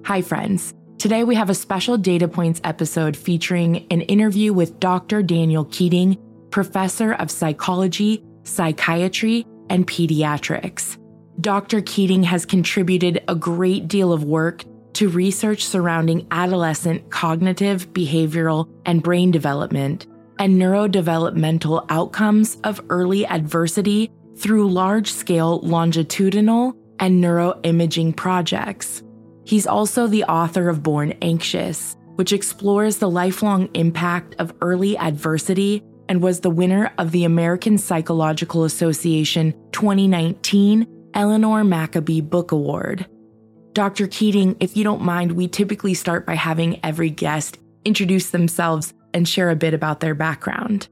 Hi, friends. Today we have a special Data Points episode featuring an interview with Dr. Daniel Keating, professor of psychology, psychiatry, and pediatrics. Dr. Keating has contributed a great deal of work to research surrounding adolescent cognitive, behavioral, and brain development and neurodevelopmental outcomes of early adversity through large-scale longitudinal and neuroimaging projects. He's also the author of Born Anxious, which explores the lifelong impact of early adversity and was the winner of the American Psychological Association 2019 Eleanor Maccoby Book Award. Dr. Keating, if you don't mind, we typically start by having every guest introduce themselves and share a bit about their background.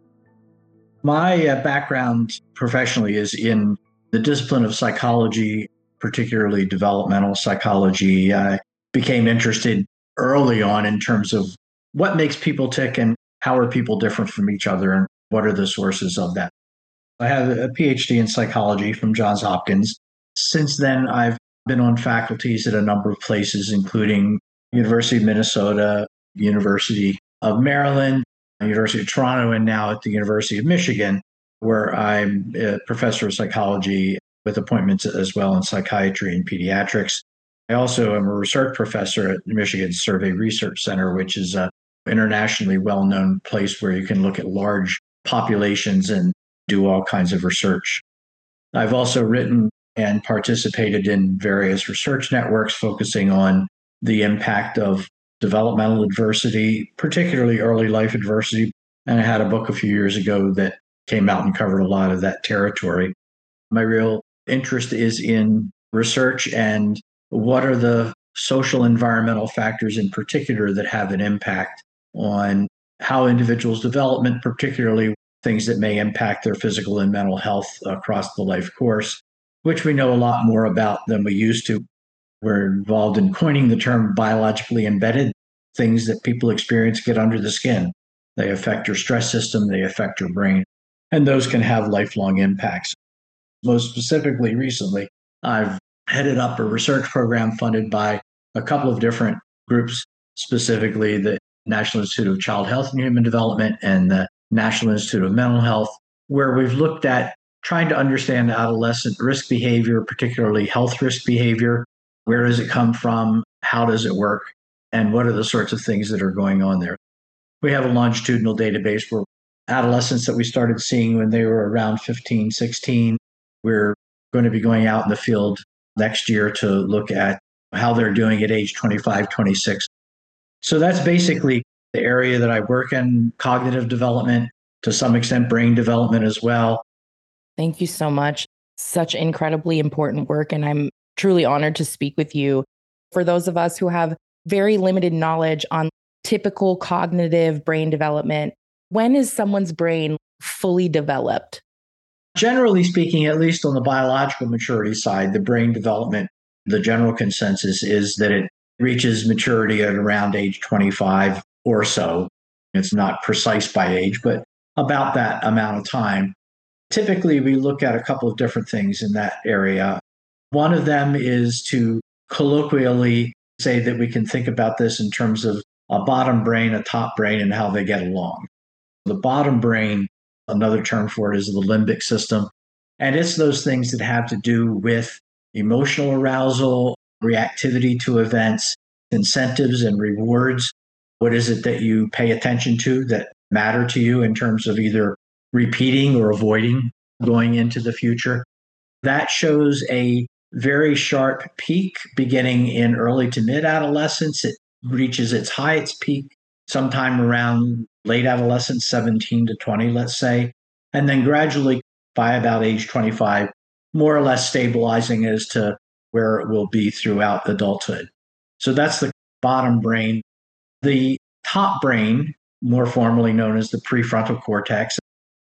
My background professionally is in the discipline of psychology, particularly developmental psychology. I became interested early on in terms of what makes people tick and how are people different from each other and what are the sources of that. I have a PhD in psychology from Johns Hopkins. Since then, I've been on faculties at a number of places, including University of Minnesota, University of Maryland, University of Toronto, and now at the University of Michigan, where I'm a professor of psychology with appointments as well in psychiatry and pediatrics. I also am a research professor at Michigan Survey Research Center, which is an internationally well-known place where you can look at large populations and do all kinds of research. I've also written and participated in various research networks focusing on the impact of developmental adversity, particularly early life adversity. And I had a book a few years ago that came out and covered a lot of that territory. My real interest is in research and what are the social environmental factors in particular that have an impact on how individuals' development, particularly things that may impact their physical and mental health across the life course, which we know a lot more about than we used to. We're involved in coining the term biologically embedded, things that people experience get under the skin. They affect your stress system, they affect your brain, and those can have lifelong impacts. Most specifically, recently, I've headed up a research program funded by a couple of different groups, specifically the National Institute of Child Health and Human Development and the National Institute of Mental Health, where we've looked at trying to understand adolescent risk behavior, particularly health risk behavior. Where does it come from? How does it work? And what are the sorts of things that are going on there? We have a longitudinal database where adolescents that we started seeing when they were around 15, 16, we're going to be going out in the field next year to look at how they're doing at age 25, 26. So that's basically the area that I work in, cognitive development, to some extent brain development as well. Thank you so much. Such incredibly important work, and I'm truly honored to speak with you. For those of us who have very limited knowledge on typical cognitive brain development, when is someone's brain fully developed? Generally speaking, at least on the biological maturity side, the brain development, the general consensus is that it reaches maturity at around age 25 or so. It's not precise by age, but about that amount of time. Typically, we look at a couple of different things in that area. One of them is to colloquially say that we can think about this in terms of a bottom brain, a top brain, and how they get along. The bottom brain, another term for it, is the limbic system. And it's those things that have to do with emotional arousal, reactivity to events, incentives and rewards. What is it that you pay attention to that matter to you in terms of either repeating or avoiding going into the future? That shows a very sharp peak beginning in early to mid-adolescence. It reaches its highest peak sometime around late adolescence, 17 to 20, let's say, and then gradually by about age 25, more or less stabilizing as to where it will be throughout adulthood. So that's the bottom brain. The top brain, more formally known as the prefrontal cortex,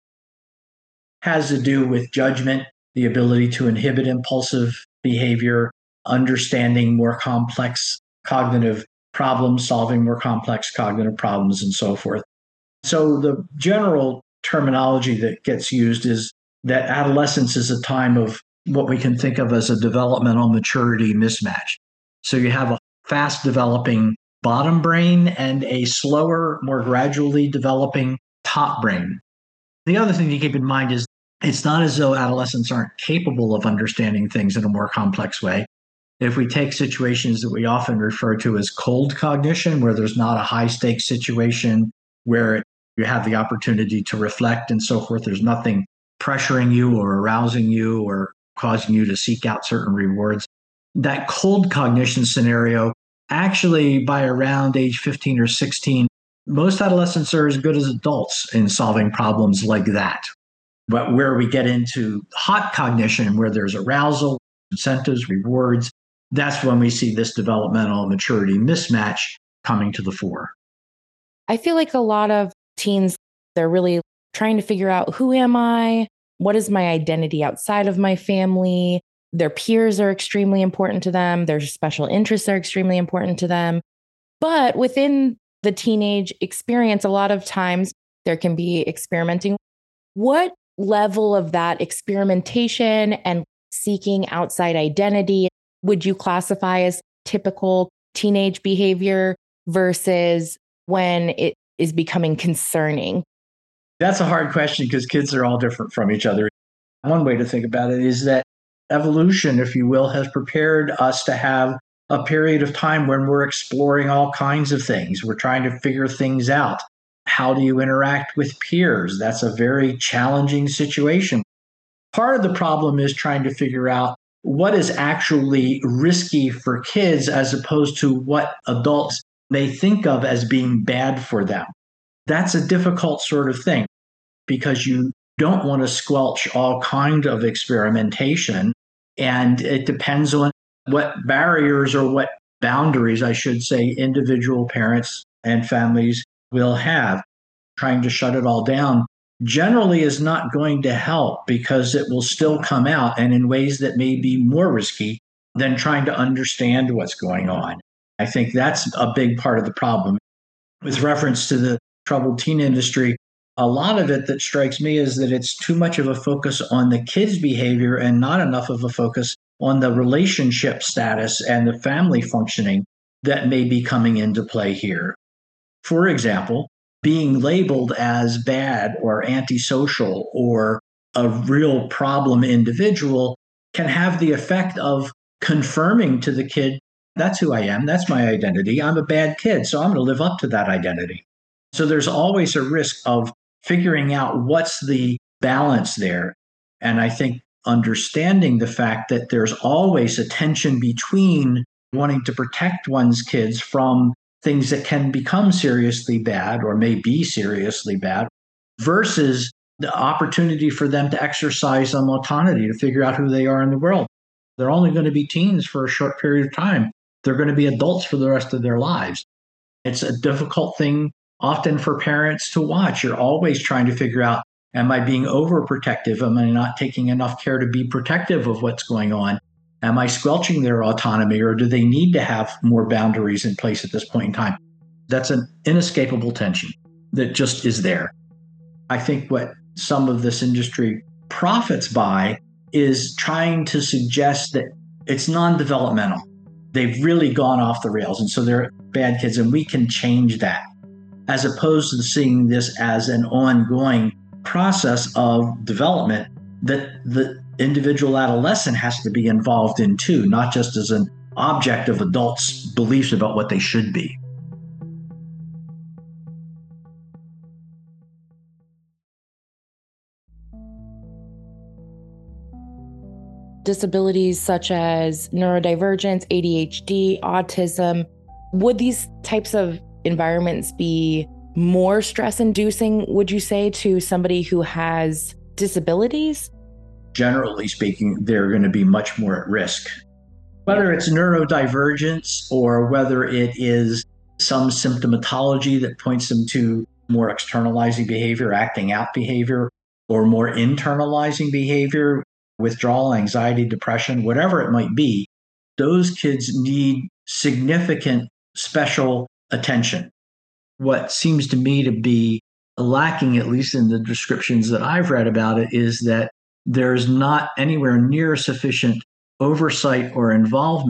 has to do with judgment, the ability to inhibit impulsive behavior, understanding more complex cognitive problems, solving more complex cognitive problems, and so forth. So the general terminology that gets used is that adolescence is a time of what we can think of as a developmental maturity mismatch. So you have a fast developing bottom brain and a slower, more gradually developing top brain. The other thing to keep in mind is it's not as though adolescents aren't capable of understanding things in a more complex way. If we take situations that we often refer to as cold cognition, where there's not a high stakes situation, where you have the opportunity to reflect and so forth, there's nothing pressuring you or arousing you or causing you to seek out certain rewards. That cold cognition scenario, actually by around age 15 or 16, most adolescents are as good as adults in solving problems like that. But where we get into hot cognition, where there's arousal, incentives, rewards, that's when we see this developmental maturity mismatch coming to the fore. I feel like a lot of teens, they're really trying to figure out, who am I? What is my identity outside of my family? Their peers are extremely important to them. Their special interests are extremely important to them. But within the teenage experience, a lot of times there can be experimenting. What level of that experimentation and seeking outside identity would you classify as typical teenage behavior versus when it is becoming concerning? That's a hard question because kids are all different from each other. One way to think about it is that evolution, if you will, has prepared us to have a period of time when we're exploring all kinds of things. We're trying to figure things out. How do you interact with peers? That's a very challenging situation. Part of the problem is trying to figure out what is actually risky for kids as opposed to what adults may think of as being bad for them. That's a difficult sort of thing because you don't want to squelch all kind of experimentation. And it depends on what barriers or what boundaries, I should say, individual parents and families will have. Trying to shut it all down generally is not going to help because it will still come out and in ways that may be more risky than trying to understand what's going on. I think that's a big part of the problem. With reference to the troubled teen industry, a lot of it that strikes me is that it's too much of a focus on the kids' behavior and not enough of a focus on the relationship status and the family functioning that may be coming into play here. For example, being labeled as bad or antisocial or a real problem individual can have the effect of confirming to the kid, that's who I am, that's my identity, I'm a bad kid, so I'm going to live up to that identity. So there's always a risk of figuring out what's the balance there. And I think understanding the fact that there's always a tension between wanting to protect one's kids from things that can become seriously bad or may be seriously bad versus the opportunity for them to exercise some autonomy to figure out who they are in the world. They're only going to be teens for a short period of time. They're going to be adults for the rest of their lives. It's a difficult thing often for parents to watch. You're always trying to figure out, am I being overprotective? Am I not taking enough care to be protective of what's going on? Am I squelching their autonomy, or do they need to have more boundaries in place at this point in time? That's an inescapable tension that just is there. I think what some of this industry profits by is trying to suggest that it's non-developmental. They've really gone off the rails, and so they're bad kids, and we can change that, as opposed to seeing this as an ongoing process of development that the individual adolescent has to be involved in too, not just as an object of adults' beliefs about what they should be. Disabilities such as neurodivergence, ADHD, autism, would these types of environments be more stress-inducing, would you say, to somebody who has disabilities? Generally speaking, they're going to be much more at risk. Whether it's neurodivergence or whether it is some symptomatology that points them to more externalizing behavior, acting out behavior, or more internalizing behavior, withdrawal, anxiety, depression, whatever it might be, those kids need significant special attention. What seems to me to be lacking, at least in the descriptions that I've read about it, is that there's not anywhere near sufficient oversight or involvement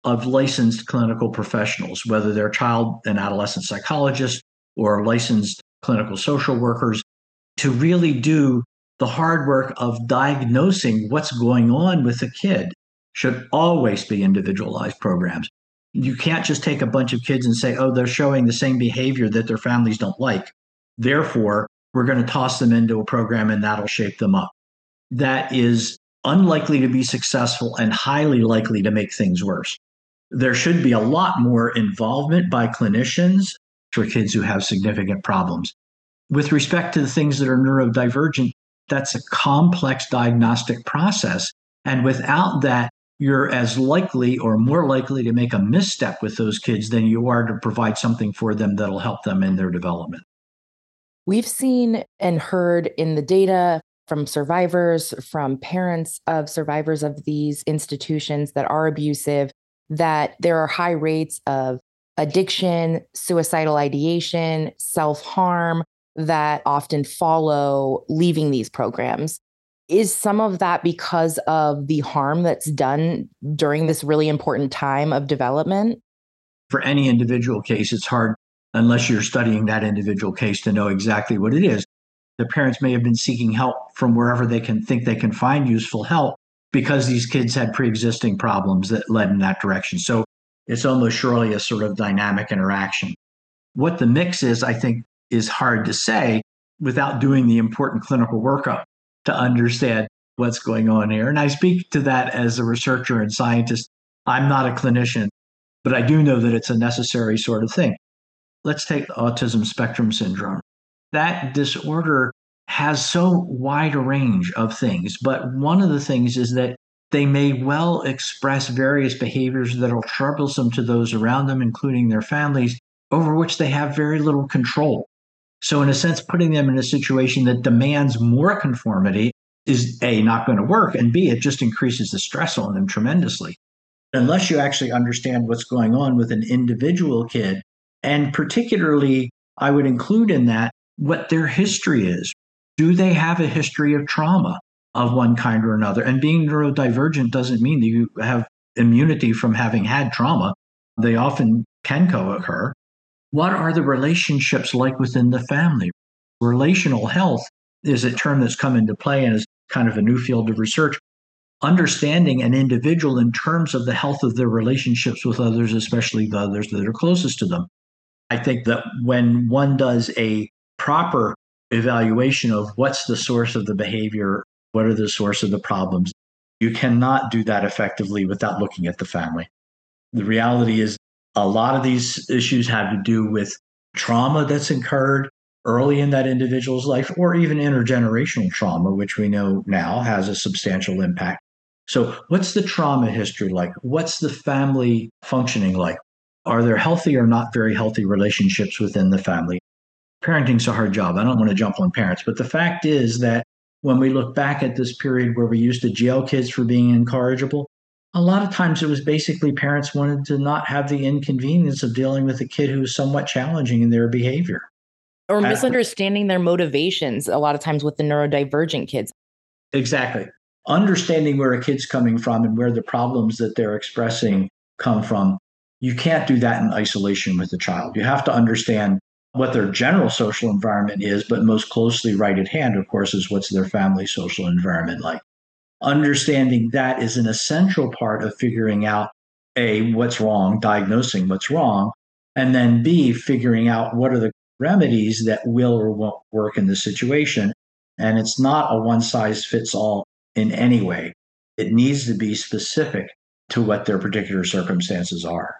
of licensed clinical professionals, whether they're child and adolescent psychologists or licensed clinical social workers, to really do the hard work of diagnosing what's going on with the kid. Should always be individualized programs. You can't just take a bunch of kids and say, oh, they're showing the same behavior that their families don't like. Therefore, we're going to toss them into a program and that'll shape them up. That is unlikely to be successful and highly likely to make things worse. There should be a lot more involvement by clinicians for kids who have significant problems. With respect to the things that are neurodivergent, that's a complex diagnostic process. And without that, you're as likely or more likely to make a misstep with those kids than you are to provide something for them that'll help them in their development. We've seen and heard in the data from survivors, from parents of survivors of these institutions that are abusive, that there are high rates of addiction, suicidal ideation, self-harm that often follow leaving these programs. Is some of that because of the harm that's done during this really important time of development? For any individual case, it's hard unless you're studying that individual case to know exactly what it is. The parents may have been seeking help from wherever they can think they can find useful help because these kids had pre-existing problems that led in that direction. So it's almost surely a sort of dynamic interaction. What the mix is, I think, is hard to say without doing the important clinical workup to understand what's going on here. And I speak to that as a researcher and scientist. I'm not a clinician, but I do know that it's a necessary sort of thing. Let's take autism spectrum syndrome. That disorder has so wide a range of things, but one of the things is that they may well express various behaviors that are troublesome to those around them, including their families, over which they have very little control. So in a sense, putting them in a situation that demands more conformity is A, not going to work, and B, it just increases the stress on them tremendously. Unless you actually understand what's going on with an individual kid, and particularly, I would include in that what their history is. Do they have a history of trauma of one kind or another? And being neurodivergent doesn't mean that you have immunity from having had trauma. They often can co-occur. What are the relationships like within the family? Relational health is a term that's come into play and is kind of a new field of research. Understanding an individual in terms of the health of their relationships with others, especially the others that are closest to them. I think that when one does a proper evaluation of what's the source of the behavior, what are the source of the problems, you cannot do that effectively without looking at the family. The reality is a lot of these issues have to do with trauma that's incurred early in that individual's life, or even intergenerational trauma, which we know now has a substantial impact. So what's the trauma history like? What's the family functioning like? Are there healthy or not very healthy relationships within the family? Parenting's a hard job. I don't want to jump on parents, but the fact is that when we look back at this period where we used to jail kids for being incorrigible, a lot of times it was basically parents wanted to not have the inconvenience of dealing with a kid who was somewhat challenging in their behavior. Or misunderstanding their motivations a lot of times with the neurodivergent kids. Exactly. Understanding where a kid's coming from and where the problems that they're expressing come from. You can't do that in isolation with the child. You have to understand what their general social environment is, but most closely right at hand, of course, is what's their family social environment like. Understanding that is an essential part of figuring out A, what's wrong, diagnosing what's wrong, and then B, figuring out what are the remedies that will or won't work in the situation. And it's not a one size fits all in any way. It needs to be specific to what their particular circumstances are.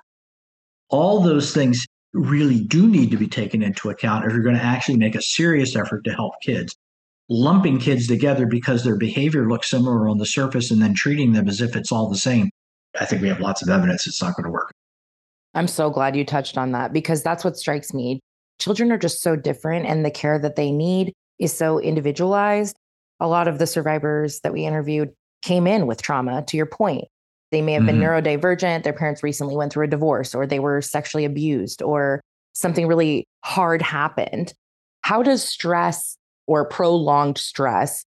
All those things really do need to be taken into account if you're going to actually make a serious effort to help kids. Lumping kids together because their behavior looks similar on the surface and then treating them as if it's all the same, I think we have lots of evidence it's not going to work. I'm so glad you touched on that because that's what strikes me. Children are just so different and the care that they need is so individualized. A lot of the survivors that we interviewed came in with trauma, to your point. They may have been neurodivergent. Their parents recently went through a divorce, or they were sexually abused, or something really hard happened. How does stress or prolonged stress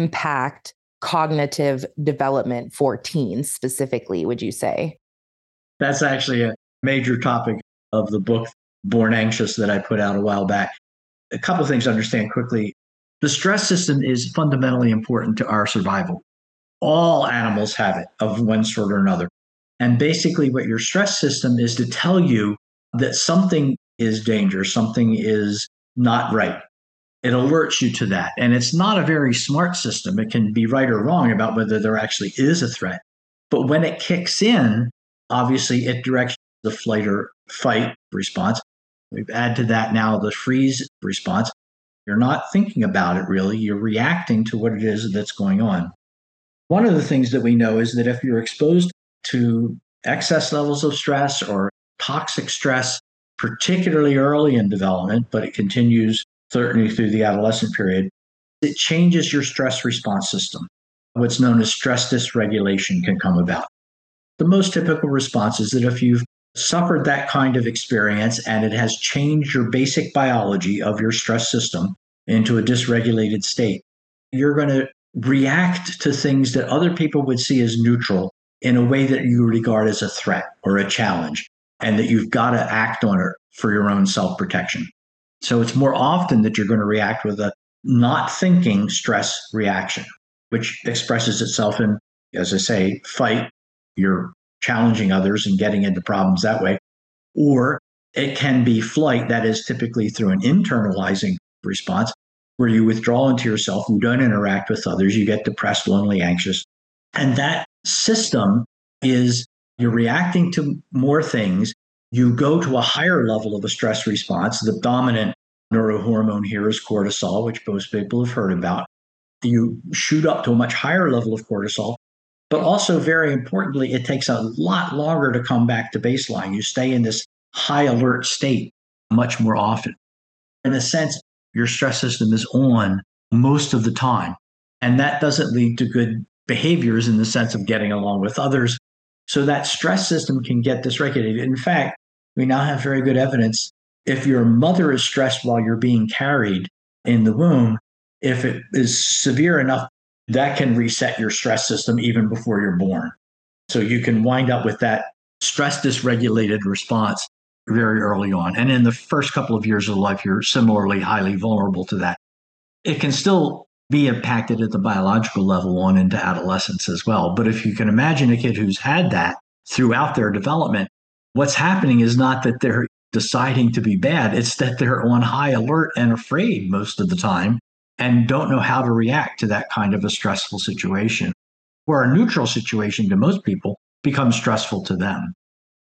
impact cognitive development for teens specifically, would you say? That's actually a major topic of the book, Born Anxious, that I put out a while back. A couple of things to understand quickly. The stress system is fundamentally important to our survival. All animals have it of one sort or another. And basically, what your stress system is to tell you that something is dangerous, something is not right. It alerts you to that. And it's not a very smart system. It can be right or wrong about whether there actually is a threat. But when it kicks in, obviously it directs the flight or fight response. We add to that now the freeze response. You're not thinking about it really. You're reacting to what it is that's going on. One of the things that we know is that if you're exposed to excess levels of stress or toxic stress, particularly early in development, but it continues certainly through the adolescent period, it changes your stress response system. What's known as stress dysregulation can come about. The most typical response is that if you've suffered that kind of experience and it has changed your basic biology of your stress system into a dysregulated state, you're going to react to things that other people would see as neutral in a way that you regard as a threat or a challenge, and that you've got to act on it for your own self-protection. So it's more often that you're going to react with a not thinking stress reaction, which expresses itself in, as I say, fight. You're challenging others and getting into problems that way. Or it can be flight, that is typically through an internalizing response, where you withdraw into yourself, you don't interact with others, you get depressed, lonely, anxious. And that system is you're reacting to more things. You go to a higher level of a stress response. The dominant neurohormone here is cortisol, which most people have heard about. You shoot up to a much higher level of cortisol, but also very importantly, it takes a lot longer to come back to baseline. You stay in this high alert state much more often. In a sense, your stress system is on most of the time. And that doesn't lead to good behaviors in the sense of getting along with others. So that stress system can get dysregulated. In fact, we now have very good evidence. If your mother is stressed while you're being carried in the womb, if it is severe enough, that can reset your stress system even before you're born. So you can wind up with that stress dysregulated response very early on. And in the first couple of years of life, you're similarly highly vulnerable to that. It can still be impacted at the biological level on into adolescence as well. But if you can imagine a kid who's had that throughout their development, what's happening is not that they're deciding to be bad, it's that they're on high alert and afraid most of the time and don't know how to react to that kind of a stressful situation, where a neutral situation to most people becomes stressful to them.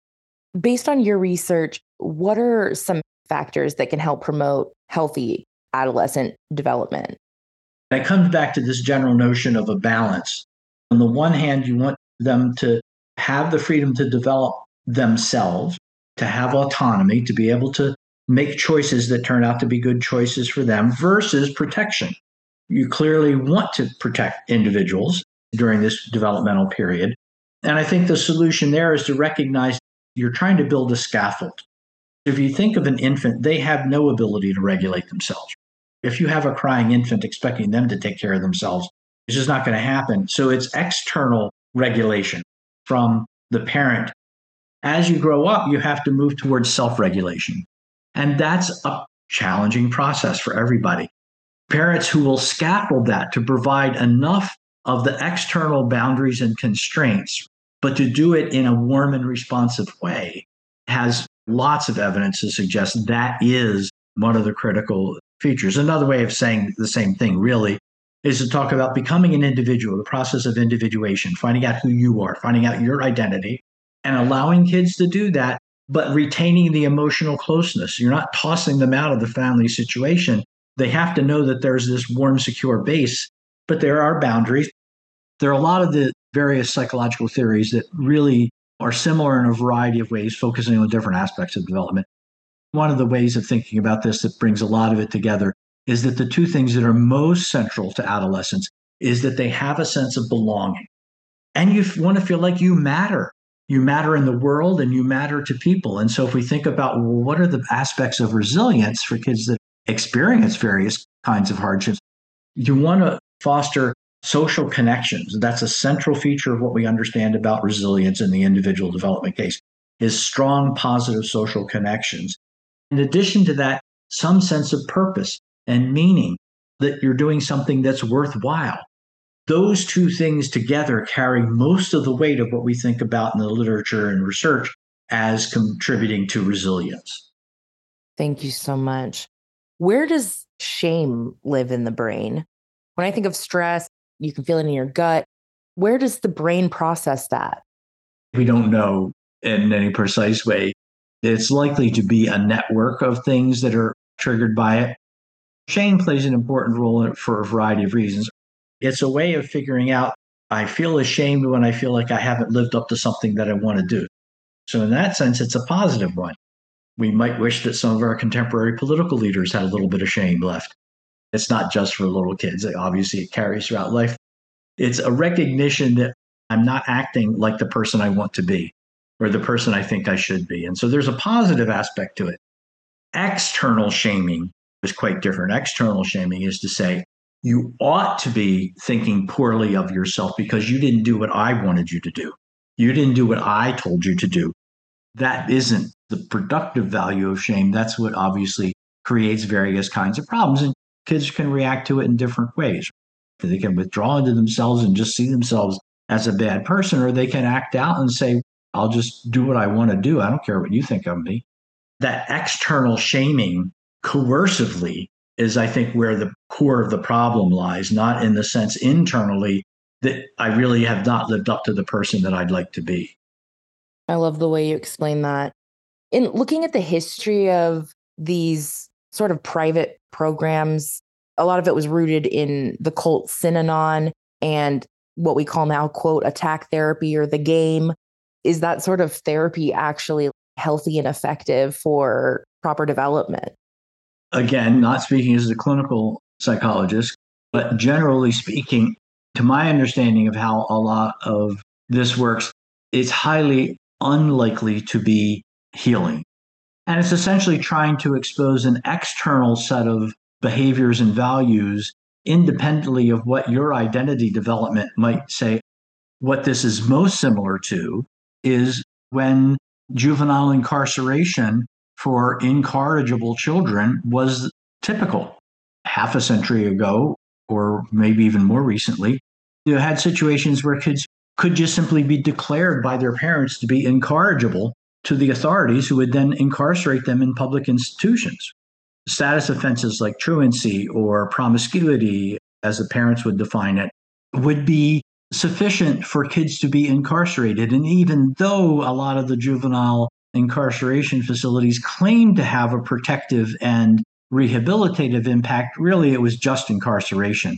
Based on your research, what are some factors that can help promote healthy adolescent development? It comes back to this general notion of a balance. On the one hand, you want them to have the freedom to develop themselves, to have autonomy, to be able to make choices that turn out to be good choices for them versus protection. You clearly want to protect individuals during this developmental period. And I think the solution there is to recognize you're trying to build a scaffold. If you think of an infant, they have no ability to regulate themselves. If you have a crying infant expecting them to take care of themselves, it's just not going to happen. So it's external regulation from the parent. As you grow up, you have to move towards self-regulation. And that's a challenging process for everybody. Parents who will scaffold that to provide enough of the external boundaries and constraints, but to do it in a warm and responsive way, has lots of evidence to suggest that is one of the critical features. Another way of saying the same thing, really, is to talk about becoming an individual, the process of individuation, finding out who you are, finding out your identity, and allowing kids to do that, but retaining the emotional closeness. You're not tossing them out of the family situation. They have to know that there's this warm, secure base, but there are boundaries. There are a lot of the various psychological theories that really are similar in a variety of ways, focusing on different aspects of development. One of the ways of thinking about this that brings a lot of it together is that the two things that are most central to adolescence is that they have a sense of belonging. And you want to feel like you matter. You matter in the world and you matter to people. And so if we think about, well, what are the aspects of resilience for kids that experience various kinds of hardships, you want to foster social connections. That's a central feature of what we understand about resilience in the individual development case. is strong, positive social connections. In addition to that, some sense of purpose and meaning, that you're doing something that's worthwhile. Those two things together carry most of the weight of what we think about in the literature and research as contributing to resilience. Thank you so much. Where does shame live in the brain? When I think of stress, you can feel it in your gut. Where does the brain process that? We don't know in any precise way. It's likely to be a network of things that are triggered by it. Shame plays an important role in it for a variety of reasons. It's a way of figuring out, I feel ashamed when I feel like I haven't lived up to something that I want to do. So in that sense, it's a positive one. We might wish that some of our contemporary political leaders had a little bit of shame left. It's not just for little kids. Obviously, it carries throughout life. It's a recognition that I'm not acting like the person I want to be or the person I think I should be. And so there's a positive aspect to it. External shaming is quite different. External shaming is to say, you ought to be thinking poorly of yourself because you didn't do what I wanted you to do. You didn't do what I told you to do. That isn't the productive value of shame. That's what obviously creates various kinds of problems. And kids can react to it in different ways. They can withdraw into themselves and just see themselves as a bad person, or they can act out and say, I'll just do what I want to do. I don't care what you think of me. That external shaming coercively is, I think, where the core of the problem lies, not in the sense internally that I really have not lived up to the person that I'd like to be. I love the way you explain that. In looking at the history of these sort of private programs, a lot of it was rooted in the cult Synanon and what we call now, quote, attack therapy or the game. Is that sort of therapy actually healthy and effective for proper development? Again, not speaking as a clinical psychologist, but generally speaking, to my understanding of how a lot of this works, it's highly unlikely to be healing. And it's essentially trying to expose an external set of behaviors and values independently of what your identity development might say. What this is most similar to is when juvenile incarceration for incorrigible children was typical. Half a century ago, or maybe even more recently, you had situations where kids could just simply be declared by their parents to be incorrigible to the authorities, who would then incarcerate them in public institutions. Status offenses like truancy or promiscuity, as the parents would define it, would be sufficient for kids to be incarcerated. And even though a lot of the juvenile incarceration facilities claim to have a protective and rehabilitative impact, really it was just incarceration.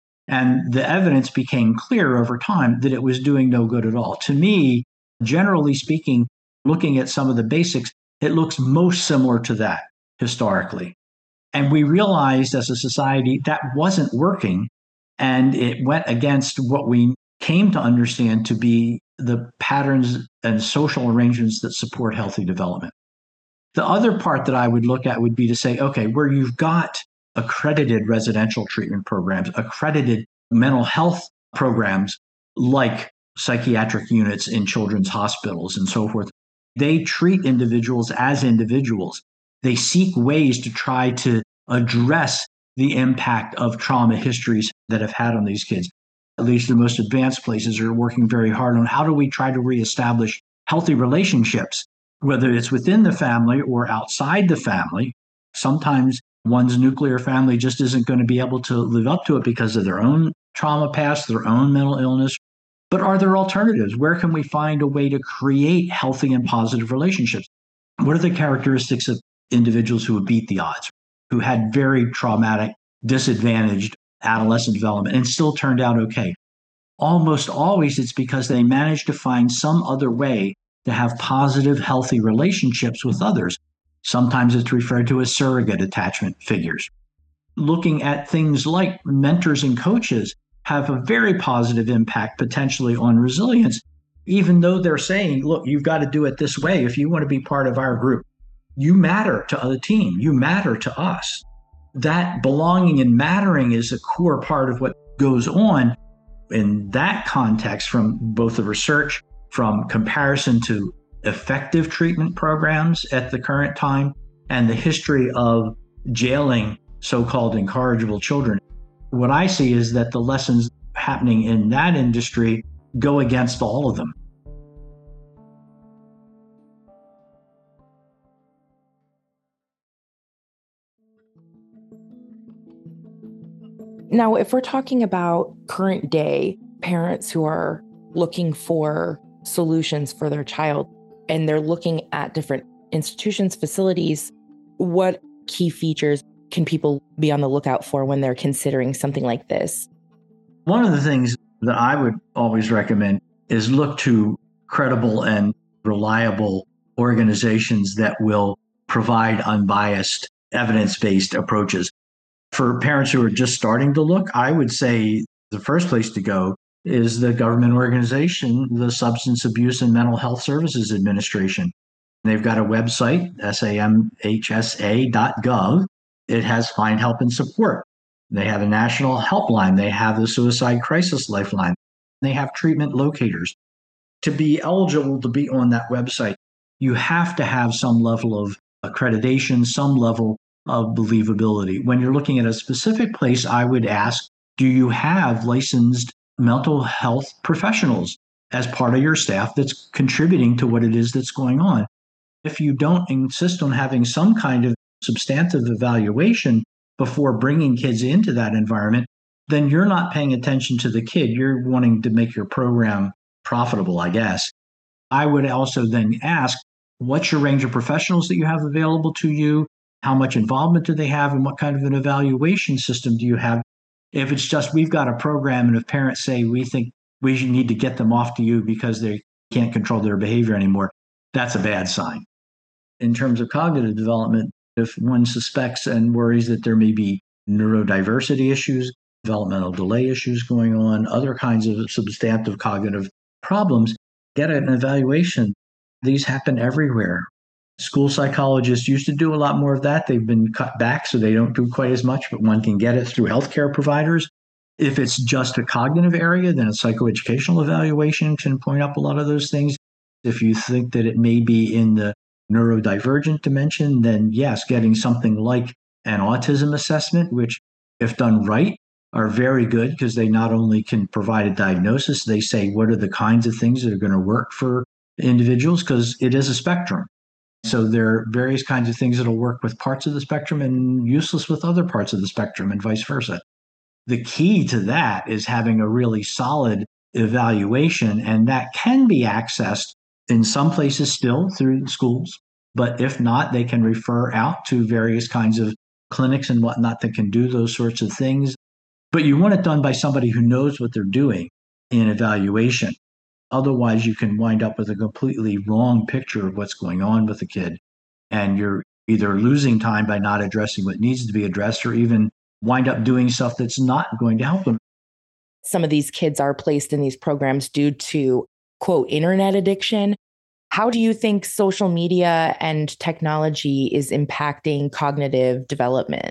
And the evidence became clear over time that it was doing no good at all. To me, generally speaking, looking at some of the basics, it looks most similar to that historically. And we realized as a society that wasn't working, and it went against what we came to understand to be the patterns and social arrangements that support healthy development. The other part that I would look at would be to say, okay, where you've got accredited residential treatment programs, accredited mental health programs like psychiatric units in children's hospitals and so forth, they treat individuals as individuals. They seek ways to try to address the impact of trauma histories that have had on these kids. At least the most advanced places are working very hard on how do we try to reestablish healthy relationships, whether it's within the family or outside the family. Sometimes one's nuclear family just isn't going to be able to live up to it because of their own trauma past, their own mental illness. But are there alternatives? Where can we find a way to create healthy and positive relationships? What are the characteristics of individuals who have beat the odds, who had very traumatic, disadvantaged adolescent development and still turned out okay? Almost always it's because they managed to find some other way to have positive, healthy relationships with others. Sometimes it's referred to as surrogate attachment figures. Looking at things like mentors and coaches have a very positive impact potentially on resilience, even though they're saying, look, you've got to do it this way if you want to be part of our group. You matter to the team. You matter to us. That belonging and mattering is a core part of what goes on in that context, from both the research, from comparison to effective treatment programs at the current time and the history of jailing so-called incorrigible children. What I see is that the lessons happening in that industry go against all of them. Now, if we're talking about current day parents who are looking for solutions for their child and they're looking at different institutions, facilities, what key features can people be on the lookout for when they're considering something like this? One of the things that I would always recommend is look to credible and reliable organizations that will provide unbiased, evidence-based approaches. For parents who are just starting to look, I would say the first place to go is the government organization, the Substance Abuse and Mental Health Services Administration. They've got a website, samhsa.gov. It has Find Help and Support. They have a national helpline. They have the Suicide Crisis Lifeline. They have treatment locators. To be eligible to be on that website, you have to have some level of accreditation, some level of believability. When you're looking at a specific place, I would ask, do you have licensed mental health professionals as part of your staff that's contributing to what it is that's going on? If you don't insist on having some kind of substantive evaluation before bringing kids into that environment, then you're not paying attention to the kid. You're wanting to make your program profitable, I guess. I would also then ask, what's your range of professionals that you have available to you? How much involvement do they have? And what kind of an evaluation system do you have? If it's just, we've got a program, and if parents say, we think we need to get them off to you because they can't control their behavior anymore, that's a bad sign. In terms of cognitive development, if one suspects and worries that there may be neurodiversity issues, developmental delay issues going on, other kinds of substantive cognitive problems, get an evaluation. These happen everywhere. School psychologists used to do a lot more of that. They've been cut back, so they don't do quite as much, but one can get it through healthcare providers. If it's just a cognitive area, then a psychoeducational evaluation can point up a lot of those things. If you think that it may be in the neurodivergent dimension, then yes, getting something like an autism assessment, which, if done right, are very good because they not only can provide a diagnosis, they say what are the kinds of things that are going to work for individuals, because it is a spectrum. So there are various kinds of things that will work with parts of the spectrum and useless with other parts of the spectrum, and vice versa. The key to that is having a really solid evaluation, and that can be accessed in some places still through schools. But if not, they can refer out to various kinds of clinics and whatnot that can do those sorts of things. But you want it done by somebody who knows what they're doing in evaluation. Otherwise, you can wind up with a completely wrong picture of what's going on with the kid. And you're either losing time by not addressing what needs to be addressed, or even wind up doing stuff that's not going to help them. Some of these kids are placed in these programs due to, quote, internet addiction. How do you think social media and technology is impacting cognitive development?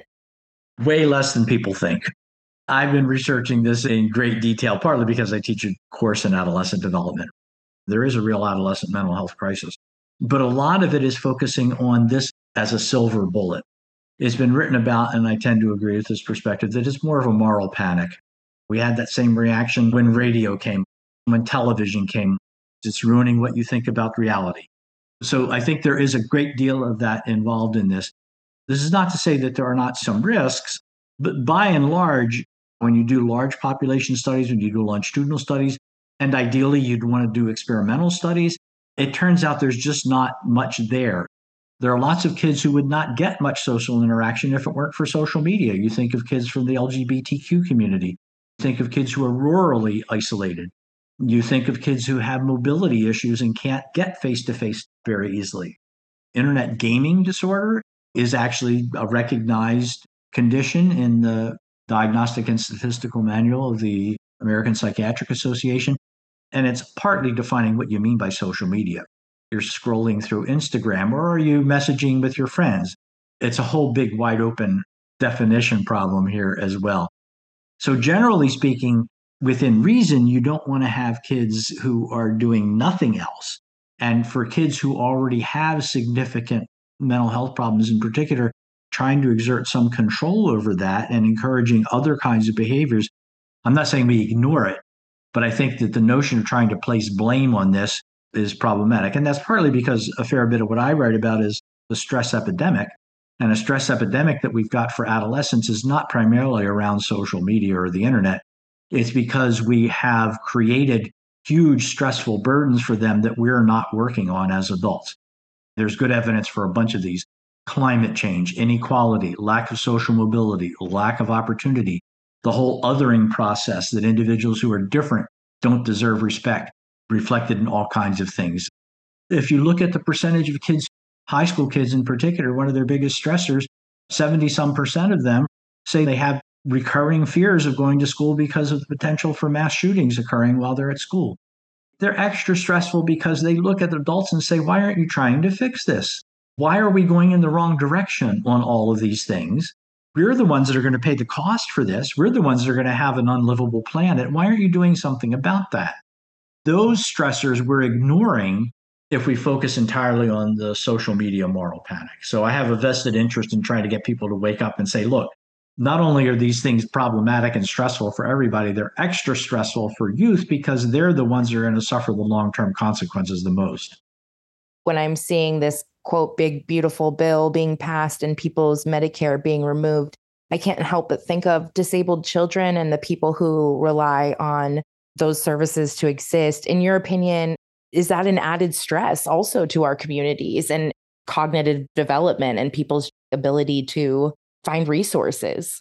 Way less than people think. I've been researching this in great detail, partly because I teach a course in adolescent development. There is a real adolescent mental health crisis, but a lot of it is focusing on this as a silver bullet. It's been written about, and I tend to agree with this perspective, that it's more of a moral panic. We had that same reaction when radio came, when television came. It's ruining what you think about reality. So I think there is a great deal of that involved in this. This is not to say that there are not some risks, but by and large, when you do large population studies, when you do longitudinal studies, and ideally you'd want to do experimental studies, it turns out there's just not much there. There are lots of kids who would not get much social interaction if it weren't for social media. You think of kids from the LGBTQ community. Think of kids who are rurally isolated. You think of kids who have mobility issues and can't get face-to-face very easily. Internet gaming disorder is actually a recognized condition in the Diagnostic and Statistical Manual of the American Psychiatric Association, and it's partly defining what you mean by social media. You're scrolling through Instagram, or are you messaging with your friends? It's a whole big, wide open definition problem here as well. So generally speaking, within reason, you don't want to have kids who are doing nothing else. And for kids who already have significant mental health problems in particular, trying to exert some control over that and encouraging other kinds of behaviors. I'm not saying we ignore it, but I think that the notion of trying to place blame on this is problematic. And that's partly because a fair bit of what I write about is the stress epidemic. And a stress epidemic that we've got for adolescents is not primarily around social media or the internet. It's because we have created huge stressful burdens for them that we're not working on as adults. There's good evidence for a bunch of these: climate change, inequality, lack of social mobility, lack of opportunity, the whole othering process that individuals who are different don't deserve respect, reflected in all kinds of things. If you look at the percentage of kids, high school kids in particular, one of their biggest stressors, 70% of them say they have recurring fears of going to school because of the potential for mass shootings occurring while they're at school. They're extra stressful because they look at adults and say, why aren't you trying to fix this? Why are we going in the wrong direction on all of these things? We're the ones that are going to pay the cost for this. We're the ones that are going to have an unlivable planet. Why aren't you doing something about that? Those stressors we're ignoring if we focus entirely on the social media moral panic. So I have a vested interest in trying to get people to wake up and say, look, not only are these things problematic and stressful for everybody, they're extra stressful for youth because they're the ones that are going to suffer the long-term consequences the most. When I'm seeing this, quote, big, beautiful bill being passed and people's Medicare being removed, I can't help but think of disabled children and the people who rely on those services to exist. In your opinion, is that an added stress also to our communities and cognitive development and people's ability to find resources?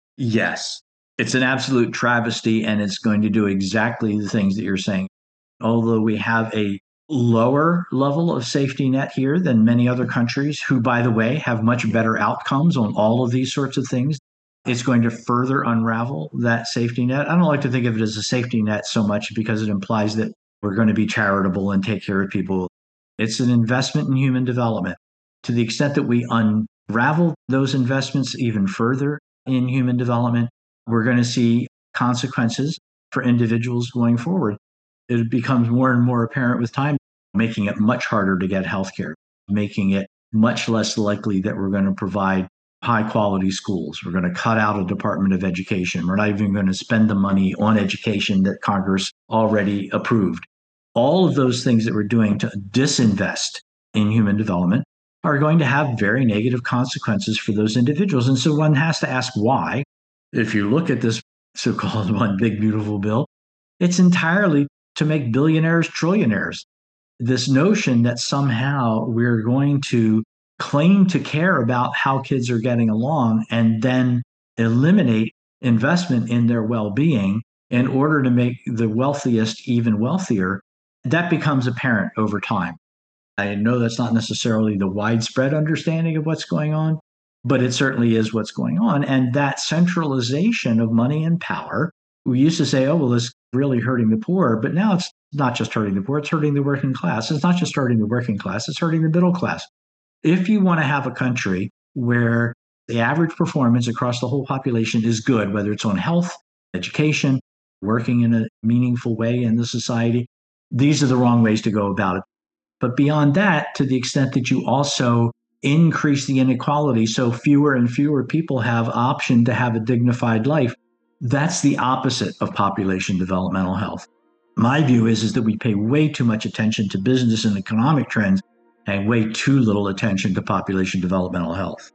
Yes, it's an absolute travesty, and it's going to do exactly the things that you're saying. Although we have a lower level of safety net here than many other countries who, by the way, have much better outcomes on all of these sorts of things, it's going to further unravel that safety net. I don't like to think of it as a safety net so much because it implies that we're going to be charitable and take care of people. It's an investment in human development. To the extent that we unravel those investments even further in human development, we're going to see consequences for individuals going forward. It becomes more and more apparent with time, making it much harder to get healthcare, making it much less likely that we're going to provide high quality schools. We're going to cut out a Department of Education. We're not even going to spend the money on education that Congress already approved. All of those things that we're doing to disinvest in human development are going to have very negative consequences for those individuals. And so one has to ask why. If you look at this so-called one big beautiful bill, it's entirely to make billionaires trillionaires. This notion that somehow we're going to claim to care about how kids are getting along and then eliminate investment in their well-being in order to make the wealthiest even wealthier, that becomes apparent over time. I know that's not necessarily the widespread understanding of what's going on, but it certainly is what's going on. And that centralization of money and power, we used to say, oh, well, it's really hurting the poor, but now it's not just hurting the poor, it's hurting the working class. It's not just hurting the working class, it's hurting the middle class. If you want to have a country where the average performance across the whole population is good, whether it's on health, education, working in a meaningful way in the society, these are the wrong ways to go about it. But beyond that, to the extent that you also increase the inequality so fewer and fewer people have option to have a dignified life, that's the opposite of population developmental health. My view is that we pay way too much attention to business and economic trends and way too little attention to population developmental health.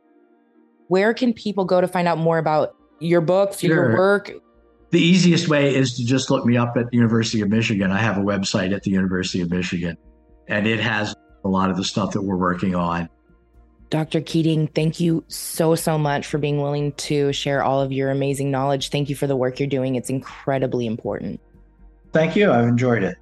Where can people go to find out more about your books, your work? The easiest way is to just look me up at the University of Michigan. I have a website at the University of Michigan, and it has a lot of the stuff that we're working on. Dr. Keating, thank you so much for being willing to share all of your amazing knowledge. Thank you for the work you're doing. It's incredibly important. Thank you. I've enjoyed it.